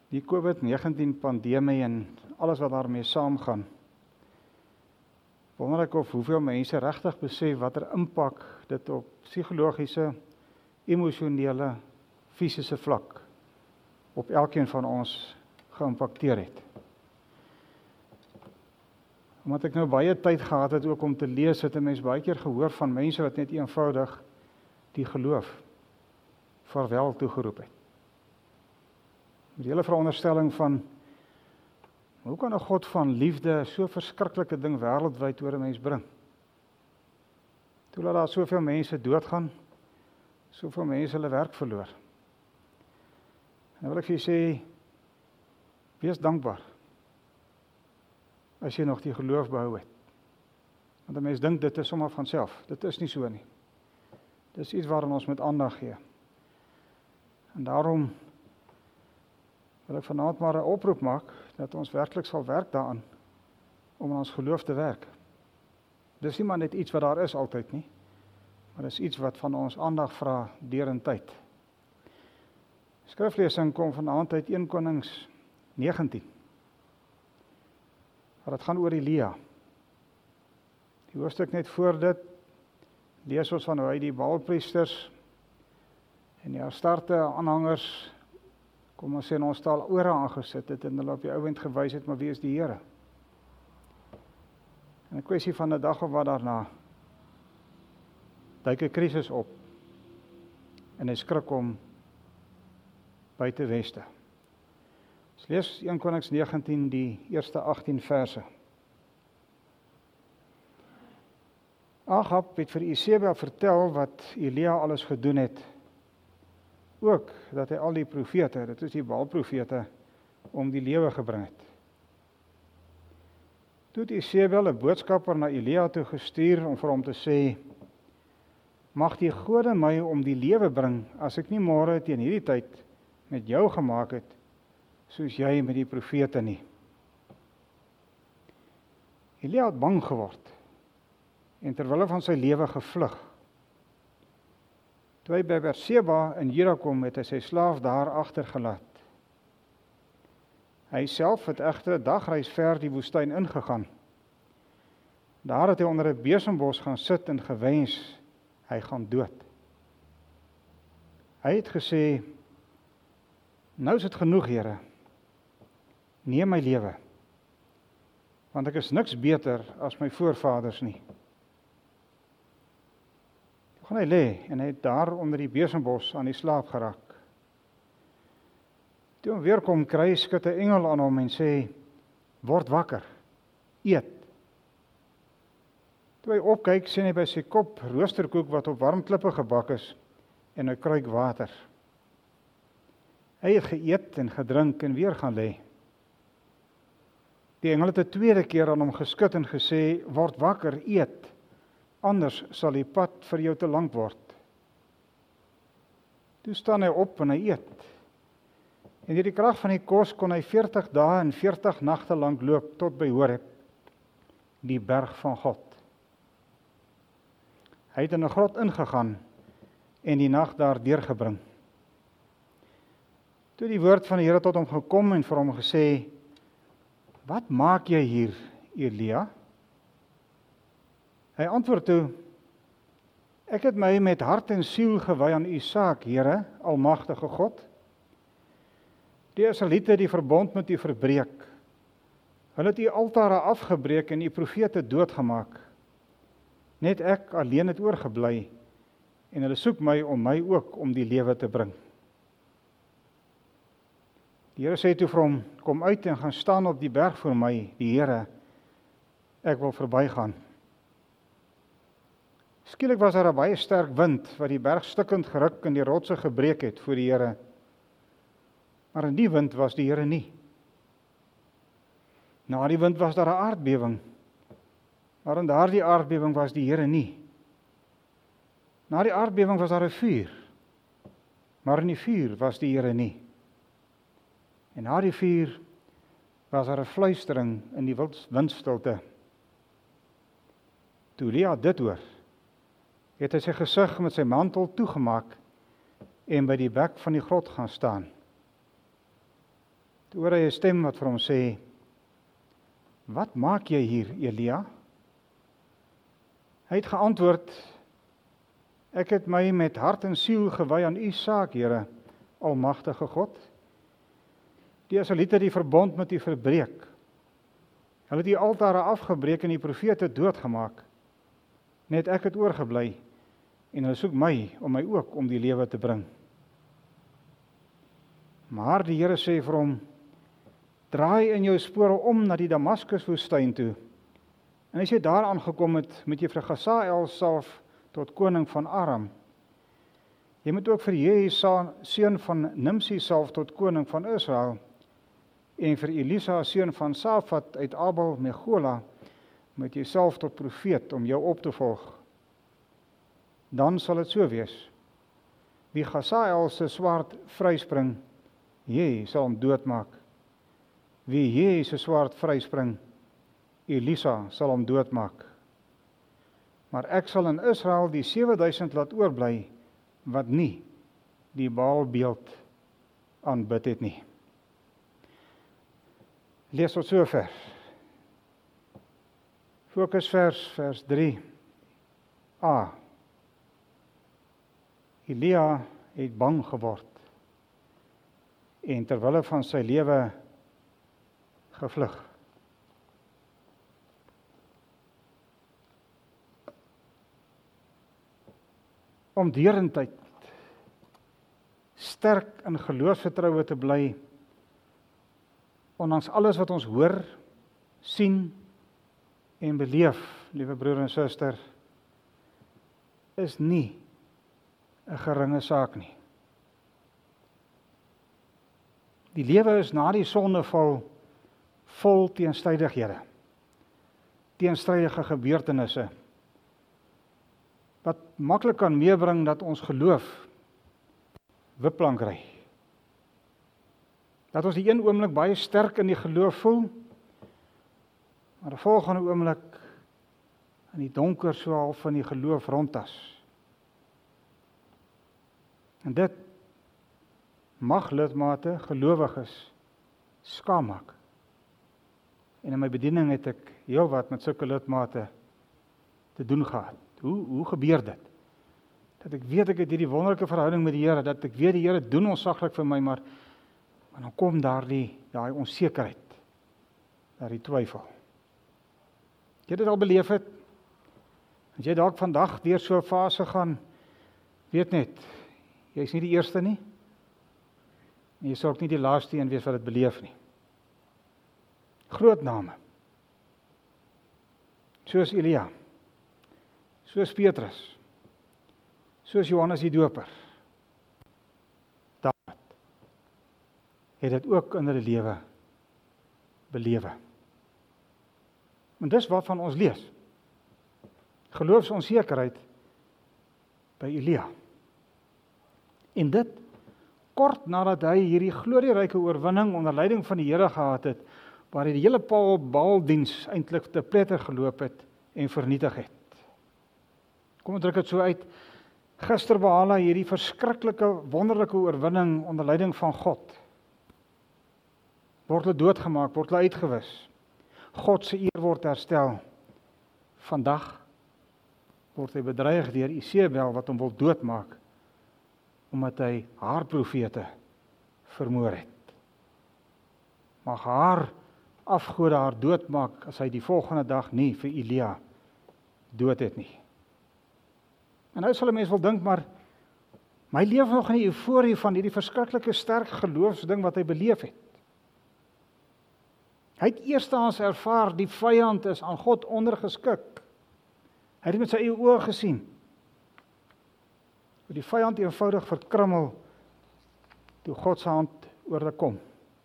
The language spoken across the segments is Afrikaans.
Die COVID-19 pandemie en alles wat daarmee saamgaan. Wonder ek of hoeveel mense regtig besef watter impak dit op psigologiese, emosionele, fisiese vlak op elkeen van ons geïmpakteer het. Omdat ek nou baie tyd gehad het ook om te lees, het 'n mens baie keer gehoor van mense wat net eenvoudig die geloof vaarwel toegeroep het. Met die hele veronderstelling van, hoe kan 'n God van liefde so verskriklike ding wêreldwyd oor 'n mens bring? Toe laat daar soveel mense doodgaan, soveel mense hulle werk verloor. En wil ek vir julle sê, wees dankbaar as jy nog die geloof behou het. Want 'n mens dink dit is sommer van self. Dit is nie so nie. Dit is iets waaraan ons moet aandag gee. En daarom wil ek vanaand maar 'n oproep maak, dat ons werklik sal werk daaraan, om aan ons geloof te werk. Dis nie maar net iets wat daar is altyd nie, maar dis iets wat van ons aandag vra deur in tyd. Skriflesing kom vanaand uit 1 Konings 19. Maar dit gaan oor Elia. Die hoofstuk net voor dit, lees ons van hoe hy die Baalpriesters en die Astarte aanhangers, kom ons sê in ons taal, ore aangesit het en hulle op die ouend gewys het, maar wie is die Here? En 'n kwessie van 'n dag of wat daarna, duik 'n krisis op en hy skrik om buite weste. Ons lees 1 Konings 19, die eerste 18 verse. Ahab het vir Isebel vertel wat Elia alles gedoen het, ook dat hy al die profete, dit is die Baalprofete, om die lewe gebring het. Toe het Isebel 'n boodskapper na Elia toe gestuur om vir hom te sê, mag die gode my om die lewe bring, as ek nie môre teen hierdie tyd met jou gemaak het, soos jy met die profete nie. Elia het bang geword, en terwille van sy lewe gevlug. Toe hy by Berseba in Juda kom, het hy sy slaaf daar agtergelaat. Hy self het egter 'n dagreis ver die woestyn ingegaan. Daar het hy onder 'n besembos gaan sit en gewens, hy gaan dood. Hy het gesê, nou is dit genoeg, Here, neem my lewe, want ek is niks beter as my voorvaders nie. Toe gaan hy lê en hy het daar onder die besembos aan die slaap geraak. Toe hom weer kom kry, skud 'n engel aan hom en sê, word wakker, eet. Toe hy opkyk, sien hy by sy kop roosterkoek wat op warm klippe gebak is en 'n kruik water. Hy het geëet en gedrink en weer gaan lê. Die engel het 'n tweede keer aan hom geskud en gesê, word wakker, eet, anders sal die pad vir jou te lank word. Toe staan hy op en hy eet. En deur die krag van die kos kon hy 40 dae en 40 nagte lank loop tot by Horeb, die berg van God. Hy het in 'n grot ingegaan en die nag daar deurgebring. Toe die woord van die Here tot hom gekom en vir hom gesê, wat maak jy hier, Elia? Hy antwoord toe, ek het my met hart en siel gewy aan u saak, Here, almagtige God. Die Israeliete die verbond met u verbreek. Hulle het u altare afgebreek en u profete doodgemaak. Net ek alleen het oorgebly en hulle soek my om my ook om die lewe te bring. Die Here sê toe vir hom, kom uit en gaan staan op die berg voor my, die Here, ek wil verbygaan. Skielik was daar 'n baie sterk wind wat die berg stukkend geruk en die rotse gebreek het voor die Here. Maar in die wind was die Here nie. Na die wind was daar 'n aardbewing, maar in daardie aardbewing was die Here nie. Na die aardbewing was daar 'n vuur, maar in die vuur was die Here nie. En na die vuur was daar 'n fluistering in die windstilte. Toe Elia dit hoor, het hy sy gesig met sy mantel toegemaak en by die bek van die grot gaan staan. Toe hoor hy 'n stem wat vir hom sê, "Wat maak jy hier, Elia?" Hy het geantwoord, "Ek het my met hart en siel gewy aan u saak, Here, almagtige God. Die Israeliete het die verbond met u verbreek. Hulle het die altare afgebreek en die profete doodgemaak. Net ek het oorgebly en hulle soek my om my ook om die lewe te bring." Maar die Here sê vir hom, "Draai in jou spore om na die Damaskuswoestyn toe. En as jy daar aangekom het, moet jy vir Hazael salf tot koning van Aram. Jy moet ook vir Jehu seun van Nimsi salf tot koning van Israel. En vir Elisa seun van Safat uit Abel Megola moet jy salf tot profeet om jou op te volg. Dan sal dit so wees. Wie Hazael se swaard vryspring, Jehu sal hom doodmaak. Wie Jehu se swaard vryspring, Elisa sal hom doodmaak. Maar ek sal in Israel die 7000 laat oorbly, wat nie die Baalbeeld aanbid het nie." Lees tot sover. Fokusvers, vers 3a. Elia het bang geword en terwille van sy lewe gevlug. Om deurentyd sterk in geloofsvertroue te bly, ondanks alles wat ons hoor, sien en beleef, liewe broer en suster, is nie 'n geringe saak nie. Die lewe is na die sondeval vol teenstrydighede, teenstrydige gebeurtenisse, wat maklik kan meebring dat ons geloof wipplank ry. Dat ons die een oomblik baie sterk in die geloof voel, maar die volgende oomblik in die donker so half van die geloof rondtas. En dit mag lidmate, gelowiges, skaam maak. En in my bediening het ek heelwat met sulke lidmate te doen gehad. Hoe gebeur dit? Dat ek weet ek het hierdie wonderlike verhouding met die Here, dat ek weet die Here doen ontsaglik vir my, maar dan kom daai onsekerheid, daai twyfel. Jy het dit al beleef het, as jy dalk vandag deur so 'n fase gaan, weet net, jy is nie die eerste nie, en jy sal ook nie die laaste een wees wat dit beleef nie. Groot name, soos Elia, soos Petrus, soos Johannes die Doper, Dawid, het dit ook in hulle lewe belewe. En dis waarvan ons lees. Geloofsonsekerheid by Elia. En dit kort nadat hy hierdie glorieryke oorwinning onder leiding van die Here gehad het, waar hy die hele Baaldiens eintlik te pletter geloop het en vernietig het. Kom ons druk dit so uit. Gister behaal hy hierdie verskriklike, wonderlike oorwinning onder leiding van God. Word hulle doodgemaak, word hulle uitgewis. God se eer word herstel. Vandag word hy bedreig deur Isebel wat hom wil doodmaak, omdat hy haar profete vermoor het. Mag haar afgode haar doodmaak as hy die volgende dag nie vir Elia dood het nie. En nou sal 'n mens wel dink, maar my leef nog in die euforie van hierdie verskriklike sterk geloofsding wat hy beleef het. Hy het eerstehands ervaar die vyand is aan God ondergeskik. Hy het dit met sy eie oë gesien. Hoe die vyand eenvoudig verkrummel toe God se hand oor hulle kom.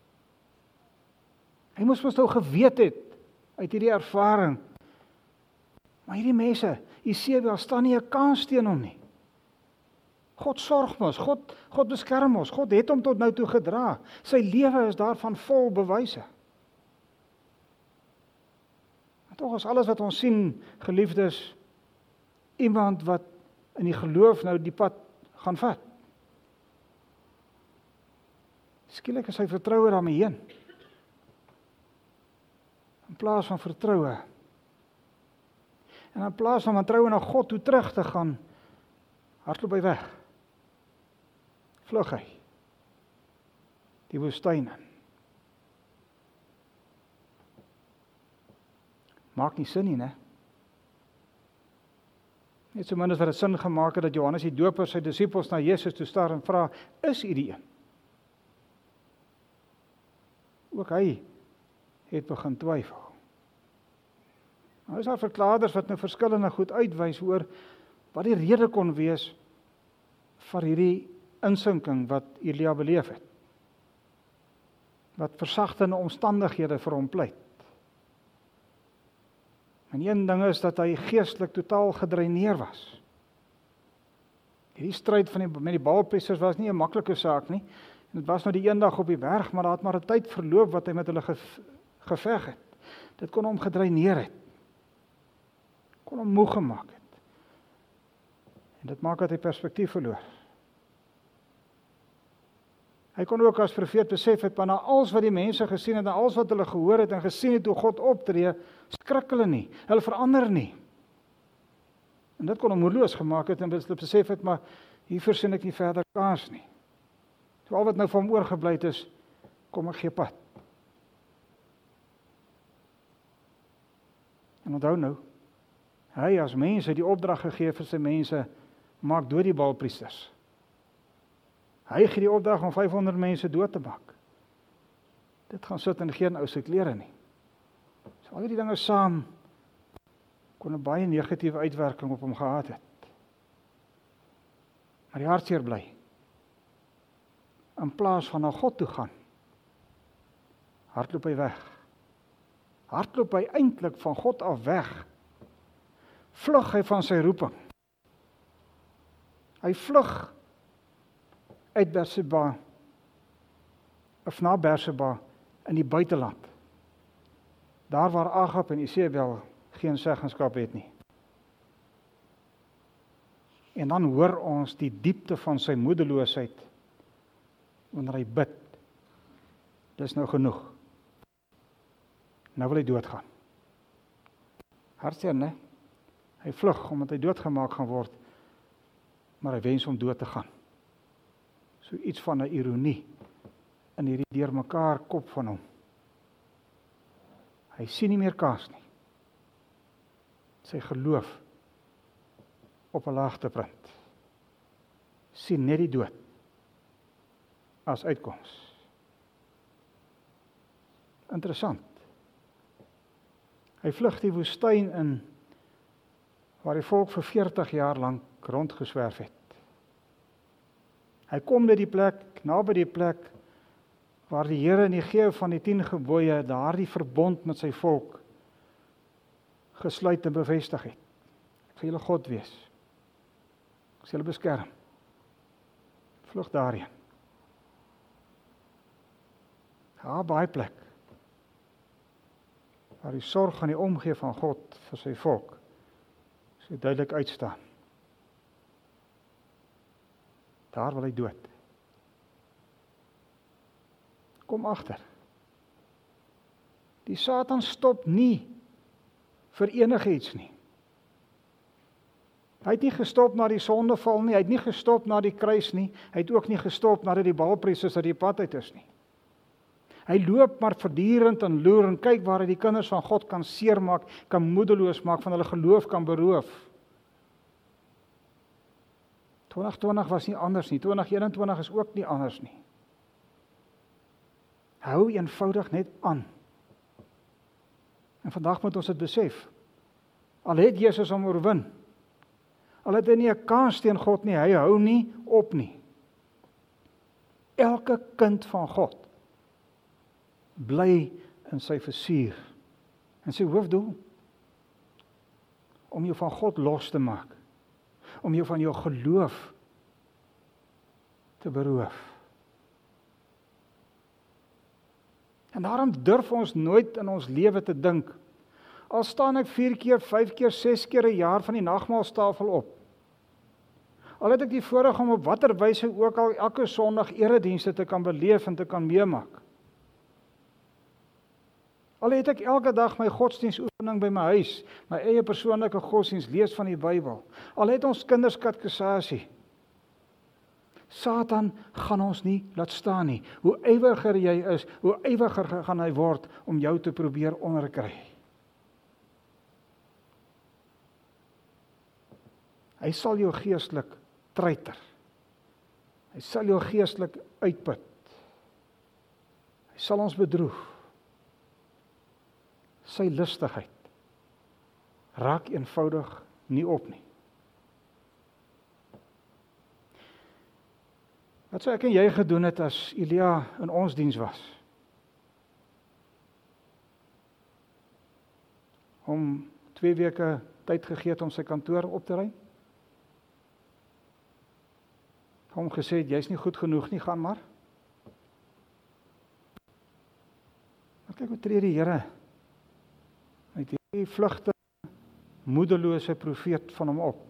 Hy moes mos nou geweet het uit hierdie ervaring. Maar hierdie mense, Isebel staan nie 'n kans teen hom nie. God sorg mos, God beskerm ons, God het hom tot nou toe gedra. Sy lewe is daarvan vol bewyse. En tog is alles wat ons sien, geliefdes, iemand wat in die geloof nou die pad gaan vat. Skielik is sy vertroue daarmee heen. plaas van vertroue. En in plaas van vertroue na God toe terug te gaan, hardloop hy weg. Vlug hy. Die woestyn in. Maak nie sin nie, né? Net so min as wat dit sin gemaak het dat Johannes die Doper sy disippels na Jesus toe staar en vra, is U die een? Ook hy het begin twyfel. Nou is daar verklaarders wat nou verskillende goed uitwys oor wat die rede kon wees vir hierdie insinking wat Elia beleef het. Wat versagtende omstandighede vir hom pleit. En een ding is dat hy geestelik totaal gedreineer was. Hierdie stryd met die Baalpriesters was nie 'n maklike saak nie. En dit was nou die een dag op die berg, maar daar het maar 'n tyd verloop wat hy met hulle geveg het. Dit kon hom gedreineer het. Kon hom moeg gemaak het. En dit maak dat hy perspektief verloor. Hy kon ook as profeet besef het, maar na alles wat die mense gesien het, na alles wat hulle gehoor het en gesien het hoe God optree, skrik hulle nie, hulle verander nie. En dit kon hom moedeloos gemaak het en besef het, maar hiervoor sien ek nie verder kans nie. So al wat nou van hom oorgebly het is, kom ek gee pad. En onthou nou, hy as mens het die opdrag gegee vir sy mense, maak dood die Baalpriesters. Hy gee die opdrag om 500 mense dood te maak. Dit gaan sit in geen ou se klere nie. So al die dinge saam kon 'n baie negatiewe uitwerking op hom gehad het. Maar die hartseer bly. In plaas van na God toe gaan, hardloop hy weg. Hardloop hy eintlik van God af weg. Vlug hy van sy roeping. Hy vlug uit Berseba, of na Berseba, in die buiteland. Daar waar Agab en Isebel geen seggenskap het nie. En dan hoor ons die diepte van sy moedeloosheid, wanneer hy bid. Dis nou genoeg. Nou wil hy doodgaan. Hartseer, né? Hy vlug, omdat hy doodgemaak gaan word, maar hy wens om dood te gaan. So iets van 'n ironie in hierdie deurmekaar kop van hom. Hy sien nie meer kans nie. Sy geloof op 'n laagtepunt. Sien net die dood as uitkoms. Interessant. Hy vlug die woestyn in waar die volk vir 40 jaar lank rondgeswerf het. Hy kom by die plek, naby die plek, waar die Here in die gee van die 10 gebooie daardie verbond met sy volk gesluit en bevestig het. Ek sal julle God wees. Ek sal julle beskerm. Vlug daarheen. Daar baie plek, waar die sorg en die omgee van God vir sy volk so duidelik uitstaan. Daar wil hy dood. Kom agter. Die Satan stop nie vir enigiets nie. Hy het nie gestop na die sondeval nie, hy het nie gestop na die kruis nie, hy het ook nie gestop nadat die Baalpriesters uit die pad uit is nie. Hy loop maar voortdurend en loer en kyk waar hy die kinders van God kan seermaak, kan moedeloos maak, van hulle geloof kan beroof. 2020 was nie anders nie, 2021 is ook nie anders nie. Hou eenvoudig net aan. En vandag moet ons dit besef. Al het Jesus hom oorwin, al het hy nie 'n kans teen God nie, hy hou nie op nie. Elke kind van God bly in sy versuur, en sy hoofdoel, om jou van God los te maak, om jou van jou geloof te beroof. En daarom durf ons nooit in ons lewe te dink, al staan ek 4 keer, 5 keer, 6 keer 'n jaar van die nagmaalstafel op. Al het ek die voorreg om op watter wyse ook al elke Sondag eredienste te kan beleef en te kan meemaak. Al het ek elke dag my godsdienstoefening by my huis, my eie persoonlike godsdienst, lees van die Bybel. Al het ons kinders katekisasie. Satan gaan ons nie laat staan nie. Hoe ywiger jy is, hoe ywiger gaan hy word om jou te probeer onderkry. Hy sal jou geestelik treiter. Hy sal jou geestelik uitput. Hy sal ons bedroef. Sy lustigheid raak eenvoudig nie op nie. Wat sou ek en jy gedoen het as Elia in ons diens was? Om 2 weke tyd gegee het om sy kantoor op te ruim? Hom gesê, jy's nie goed genoeg nie, gaan maar. Maar kyk hoe tree die Here uit hierdie vlugte, moedelose profeet van hom op.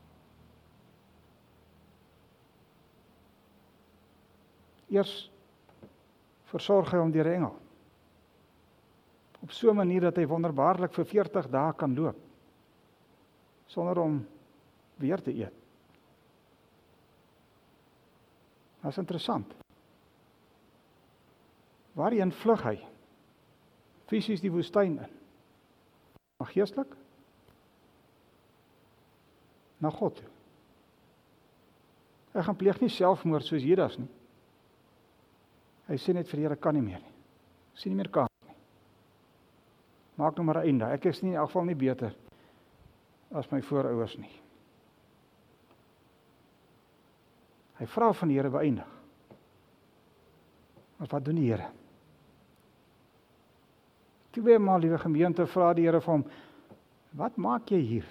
Eers versorg hy hom deur 'n engel. Op so 'n manier dat hy wonderbaarlik vir 40 dae kan loop, sonder om weer te eet. Dat is interessant. Waarheen vlug hy? Fisies die woestyn in. Maar geestelik? Na God toe. Hy gaan pleeg nie selfmoord soos Judas nie. Hy sê net vir die Here, kan nie meer nie. Sien nie meer kans nie. Maak nou maar 'n einde. Ek is nie in elk geval nie beter as my voorouers nie. Hy vra van die Here beëindig. Maar wat doen die Here? 2 maal, liewe gemeente, vra die Here vir hom, wat maak jy hier?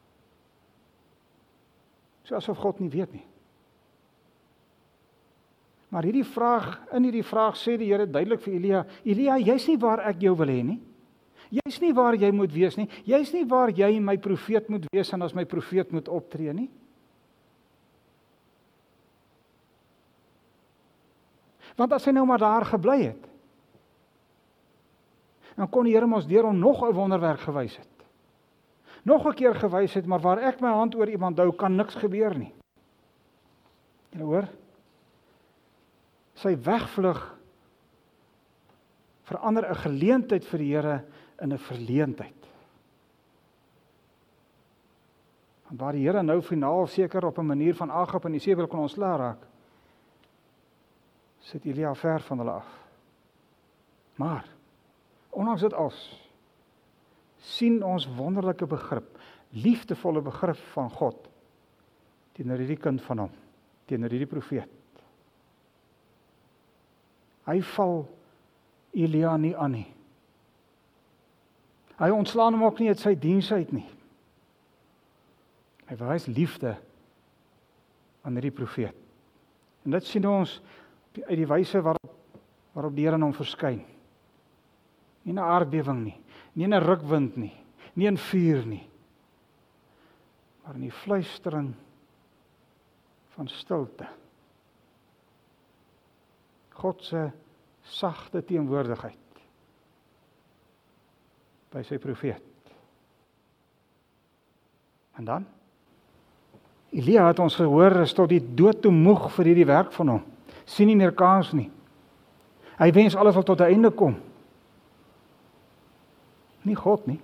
So asof God nie weet nie. Maar in hierdie vraag sê die Here duidelik vir Elia, Elia, jy's nie waar ek jou wil hê nie. Jy's nie waar jy moet wees nie. Jy's nie waar jy my profeet moet wees en as my profeet moet optree nie. Want as hy nou maar daar gebly het, dan kon die Here ons deur hom nog 'n wonderwerk gewys het. Nog 'n keer gewys het, maar waar ek my hand oor iemand hou, kan niks gebeur nie. Jy hoor? Sy wegvlug verander 'n geleentheid vir die Here in 'n verleentheid. Want waar die Here nou finaal seker op 'n manier van Agab en Isebel kon ontslaa raak, sit Elia ver van hulle af. Maar, ondanks dit als, sien ons wonderlike begrip, liefdevolle begrip van God, teenoor hierdie kind van hom, teenoor hierdie profeet. Hy val Elia nie aan nie. Hy ontslaan hom ook nie uit sy diens uit nie. Hy wys liefde aan hierdie profeet. En dit sien ons uit die wyse waarop die Here aan hom verskyn. Nie in 'n aardbewing nie, nie in 'n rukwind nie, nie in vuur nie, maar in die fluistering van stilte. God se sagte teenwoordigheid by sy profeet. En dan? Elia het ons gehoor, is tot die dood toe moeg vir hierdie werk van hom. Sien nie meer kans nie. Hy wens alles wil tot 'n einde kom. Nie God nie.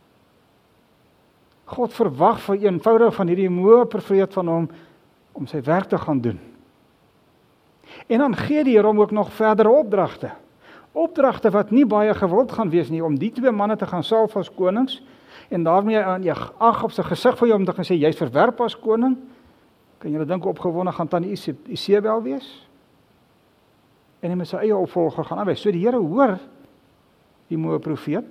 God verwag vir eenvoudig van hierdie moeë profeet van hom om sy werk te gaan doen. En dan gee die Here hom ook nog verdere opdragte. Opdragte wat nie baie gewild gaan wees nie, om die 2 manne te gaan salf as konings, en daarmee aan Agab se gesig vir jou om te gaan sê, jy's verwerp as koning. Kan julle dink opgewonde gaan tannie Isebel wees? En hy met sy eie opvolger gaan aanwys. So die Here hoor die moeë profeet.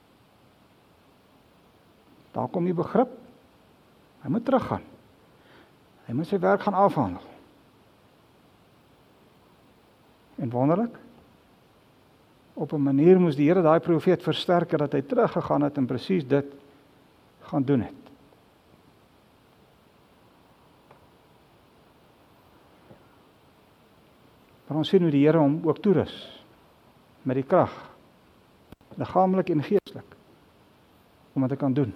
Daar kom die begrip. Hy moet teruggaan. Hy moet sy werk gaan afhandel. En wonderlik, op 'n manier moes die Here daai profeet versterk dat hy teruggegaan het en presies dit gaan doen het. Maar ons sien hoe die Here hom ook toerus met die krag liggaamlik en geestelik, om dit te kan doen.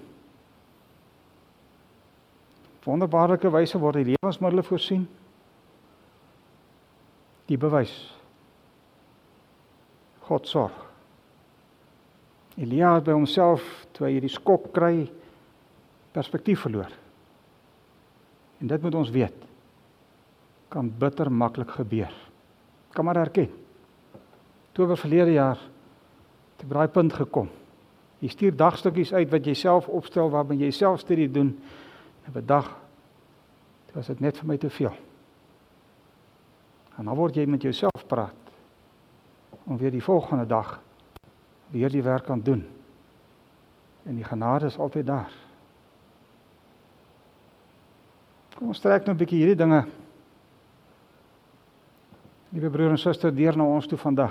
Op wonderbaarlike wyse word die lewensmiddele voorsien, die bewys. God sorg. Elia het by homself, toe hy die skok kry, perspektief verloor. En dit moet ons weet, kan bitter maklik gebeur. Kan maar herken. Oktober verlede jaar, het ek by daai punt gekom. Jy stuur dagstukkies uit wat jy self opstel, waarby jy self studie doen, en op 'n dag, toe was dit net vir my te veel. En dan word jy met jouself praat, om weer die volgende dag, weer die werk kan doen. En die genade is altyd daar. Kom ons trek nou 'n bietjie hierdie dinge, liewe broer en suster, deur na ons toe vandag.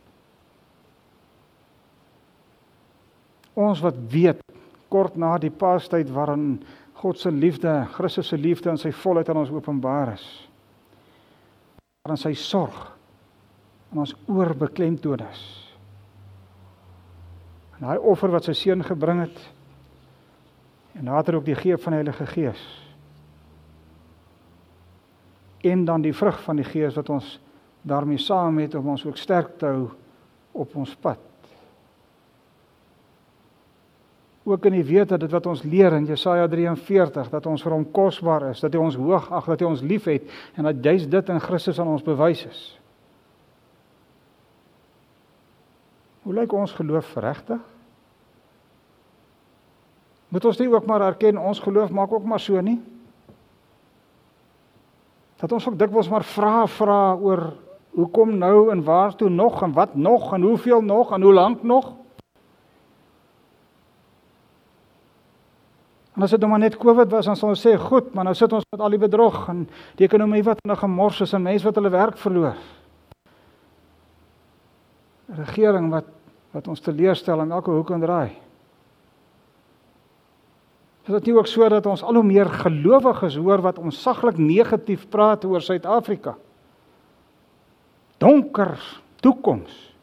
Ons wat weet, kort na die Paastyd waarin God se liefde, Christus se liefde in sy volheid aan ons openbaar is, waarin sy sorg aan ons oor beklemtoon is. En daai offer wat sy seun gebring het, en later ook die gee van die Heilige Gees, en dan die vrug van die Gees wat ons daarmee saam het om ons ook sterk te hou op ons pad. Ook in die wete dit wat ons leer in Jesaja 43, dat ons vir hom kosbaar is, dat hy ons hoog ag, dat hy ons lief het, en dat juist dit in Christus aan ons bewys is. Hoe lyk ons geloof regtig? Moet ons nie ook maar erken, ons geloof maak ook maar so nie? Dat ons ook dikwels maar vra oor, hoekom nou, en waartoe nog, en wat nog, en hoeveel nog, en hoe lank nog? En as dit nou maar net COVID was, dan sal ons sê, goed, maar nou sit ons met al die bedrog, en die ekonomie wat in 'n gemors is, en mense wat hulle werk verloor. 'n Regering wat ons teleurstel aan elke hoek en draai. Is dit nie ook so dat ons al hoe meer gelowiges hoor wat ontsaglik negatief praat oor Suid-Afrika? Donker toekoms.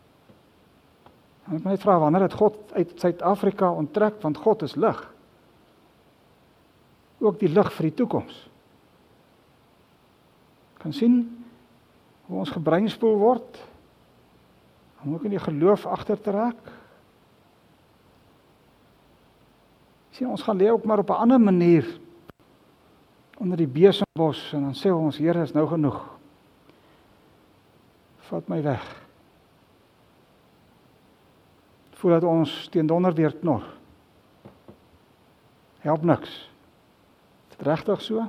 En ek moet net vra, wanneer het God uit Suid-Afrika onttrek, want God is lig. Ook die lig vir die toekoms. Kan sien hoe ons gebreinspoel word, om ook in die geloof agter te raak. Sien, ons gaan lê ook maar op 'n ander manier onder die besembos, en dan sê ons, Here, is nou genoeg. Vat my weg. Voel dat ons teen donder weer knor. Help niks. Is dit regtig so?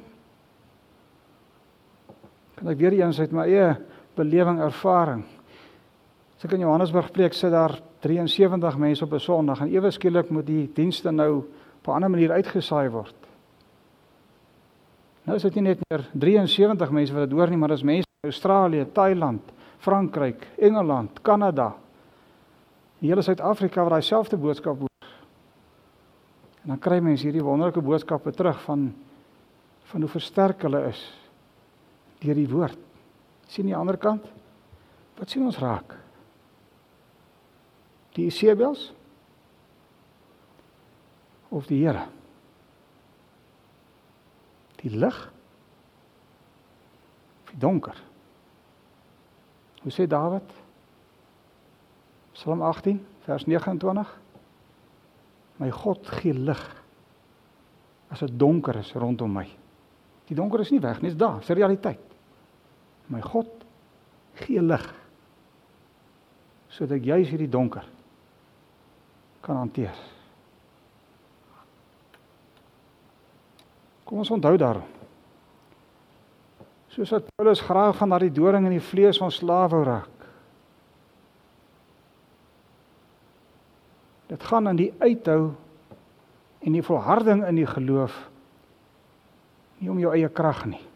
Kan ek weer eens uit my eie belewing, ervaring. As ek in Johannesburg preek, sit daar 73 mense op 'n Sondag, en ewe skielik moet die dienste nou op 'n ander manier uitgesaai word. Nou is dit nie net meer 73 mense wat dit hoor nie, maar dis mense in Australië, Thailand, Frankryk, Engeland, Kanada, die hele Suid-Afrika wat daai selfde boodskap hoor. En dan kry mense hierdie wonderlike boodskappe terug van hoe versterk hulle is deur die woord. Sien die ander kant? Wat sien ons raak? Die Isebels? Of die Here? Die lig? Of die donker? Hoe sê Dawid? Psalm 18, vers 29. My God gee lig as dit donker is rondom my. Die donker is nie weg nie, is daar, is 'n realiteit. My God gee lig sodat ek juis hierdie donker kan hanteer. Kom ons onthou daarom. Soos wat Paulus graag van daardie doring in die vlees van slaaf wou raak. Dit gaan in die uithou en die volharding in die geloof, nie om jou eie krag nie.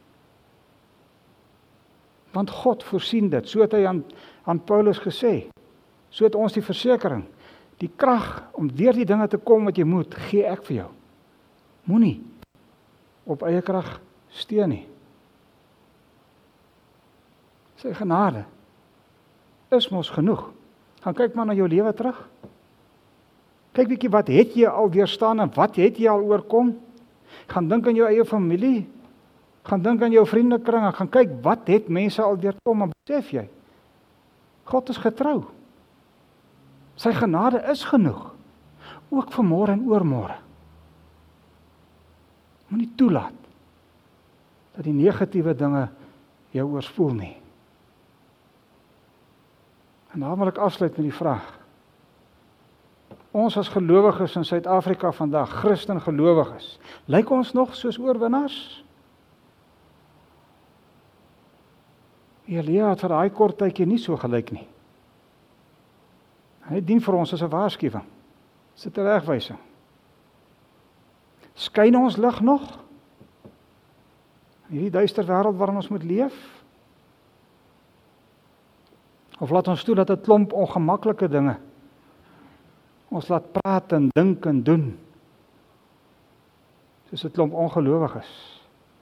Want God voorsien dit, so het hy aan Paulus gesê, so het ons die versekering, die krag om deur die dinge te kom wat jy moet, gee ek vir jou. Moenie op eie krag steun nie. Sy genade is mos genoeg. Gaan kyk maar na jou lewe terug. Kyk bietjie, wat het jy al weerstaan en wat het jy al oorkom? Gaan dink aan jou eie familie. Gaan dink aan jou vriendekring en gaan kyk, wat het mense al deurkom, en besef jy, God is getrou. Sy genade is genoeg, ook vir môre en oormôre. Moenie toelaat dat die negatiewe dinge jou oorspoel nie. En dan wil ek afsluit met die vraag. Ons as gelowiges in Suid-Afrika vandag, Christen gelowiges, lyk ons nog soos oorwinnaars? Elia het vir daai kort tydjie nie so gelyk nie. Hy dien vir ons as 'n waarskuwing. Dis 'n teregwysing. Skyn ons lig nog in hierdie duister wêreld waarin ons moet leef? Of laat ons toe dat 'n klomp ongemaklike dinge ons laat praat en dink en doen, soos 'n klomp ongelowiges.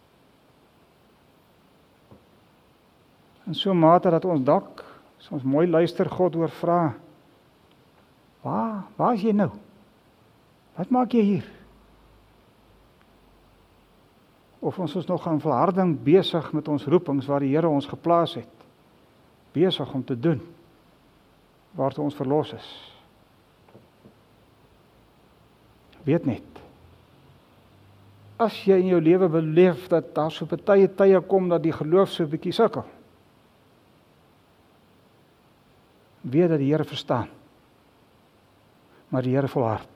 En so mate dat ons dalk, as ons mooi luister, God oorvra, waar is jy nou? Wat maak jy hier? Of ons is nog aan volharding besig met ons roepings waar die Here ons geplaas het, besig om te doen waartoe ons verlos is. Weet net, as jy in jou lewe beleef dat daar so tye kom dat die geloof so 'n bietjie sukkel, weet dat die Here verstaan, maar die Here volhard.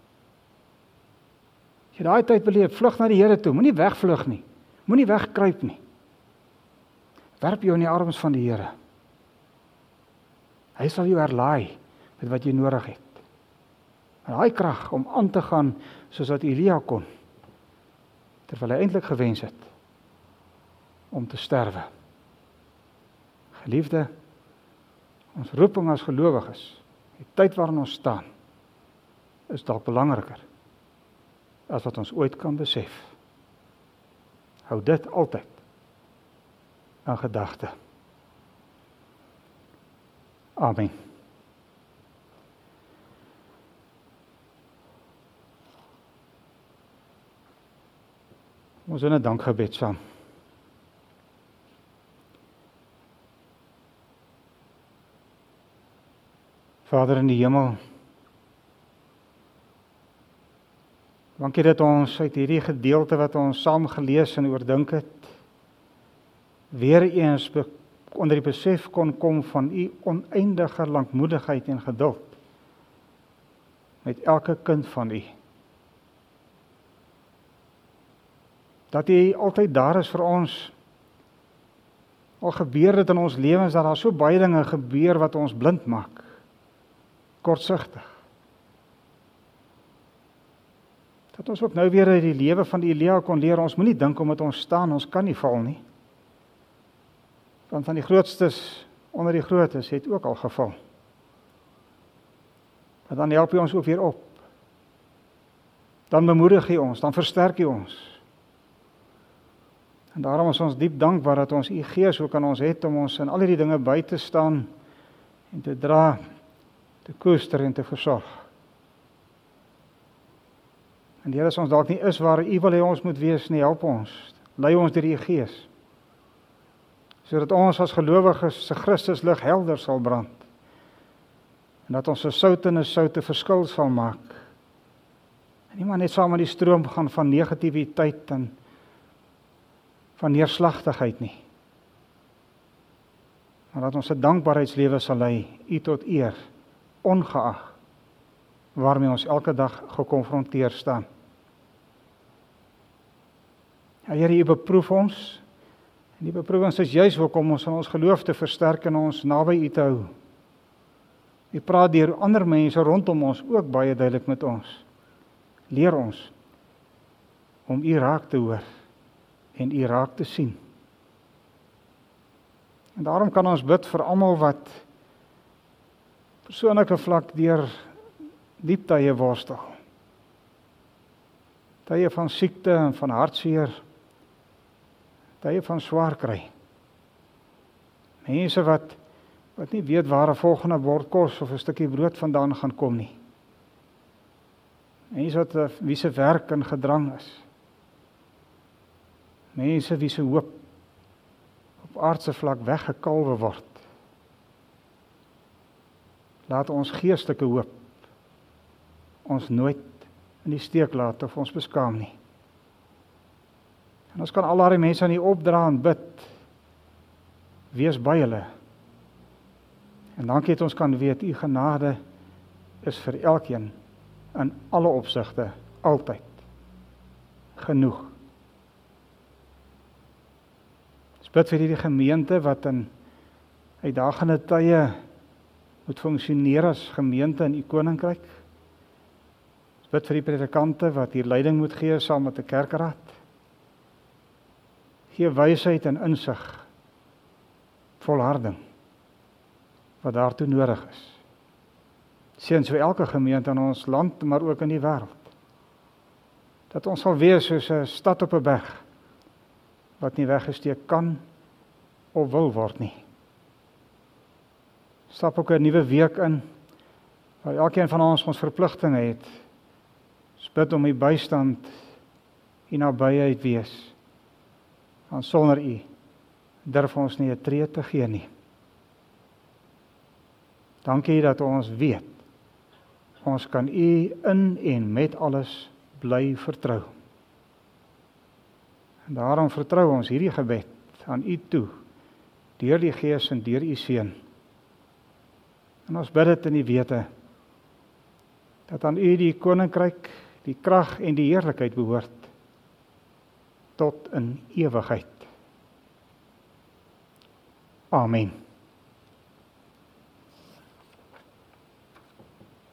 As jy daai tyd beleef, vlug na die Here toe, moenie wegvlug nie, moenie wegkruip nie. Werp jou in die arms van die Here. Hy sal jou herlaai met wat jy nodig het. En daai krag om aan te gaan soos wat Elia kon, terwyl hy eintlik gewens het om te sterwe. Geliefde, ons roeping as gelowiges, die tyd waarin ons staan, is dalk belangriker as wat ons ooit kan besef. Hou dit altyd in gedagte. Amen. Ons doen 'n dankgebed saam. Vader in die hemel, dankie dat ons uit hierdie gedeelte wat ons saam gelees en oordink het, weer eens onder die besef kon kom van u oneindige lankmoedigheid en geduld met elke kind van u. Dat u altyd daar is vir ons. Al gebeur dit in ons lewens dat daar so baie dinge gebeur wat ons blind maak, kortsigtig. Dat ons ook nou weer uit die lewe van die Elia kon leer, ons moenie dink omdat ons staan, ons kan nie val nie. Want van die grootstes onder die grootes het ook al geval. En dan help jy ons ook weer op. Dan bemoedig jy ons, dan versterk jy ons. En daarom is ons diep dankbaar dat ons u Gees ook aan ons het om ons in al hierdie dinge by te staan en te dra, te koester en te versorg. En die Here, as ons dalk nie is waar u wil hê ons moet wees nie, help ons. Lei ons deur u Gees, sodat ons as gelowiges se Christus lig helder sal brand. En dat ons 'n sout en 'n soute verskil sal maak. En nie maar net saam met die stroom gaan van negativiteit en van neerslagtigheid nie. Maar dat ons 'n dankbaarheidslewe sal lei, u tot eer, ongeag waarmee ons elke dag gekonfronteer staan. Ja, Here, u beproef ons, en die beproewings is juis om ons in ons geloof te versterk en ons naby u te hou. U praat deur ander mense rondom ons ook baie duidelik met ons. Leer ons om u raak te hoor en u raak te sien. En daarom kan ons bid vir almal wat persoonlike vlak deur diep tye worstel. Tye van siekte en van hartseer, tye van swaar kry. Mense wat wat nie weet waar 'n volgende bord kos of 'n stukkie brood vandaan gaan kom nie. Mense wat wie se werk in gedrang is. Mense wie se hoop op aardse vlak weggekalwe word. Laat ons geestelike hoop ons nooit in die steek laat of ons beskaam nie. En ons kan al daai mense aan U opdra en bid. Wees by hulle. En dankie dat ons kan weet, U genade is vir elkeen in alle opsigte altyd genoeg. Ons bid vir hierdie gemeente wat in uitdagende tye moet funksioneer as gemeente in U koninkryk. Ons bid vir die predikante wat hier leiding moet gee saam met die kerkraad. Gee wysheid en insig, volharding wat daartoe nodig is. Seën vir elke gemeente in ons land, maar ook in die wêreld. Dat ons sal wees soos 'n stad op 'n berg wat nie weggesteek kan of wil word nie. Stap ook 'n nuwe week in waar elkeen van ons verpligtinge het. Ons bid om U bystand, U nabyheid wees. Want sonder U durf ons nie 'n tree te gee nie. Dankie dat ons weet, ons kan U in en met alles bly vertrou. En daarom vertrou ons hierdie gebed aan U toe, deur die Gees en deur U Seun. En ons bid dit in die wete, dat aan U die koninkryk, die krag en die heerlikheid behoort, tot in ewigheid. Amen.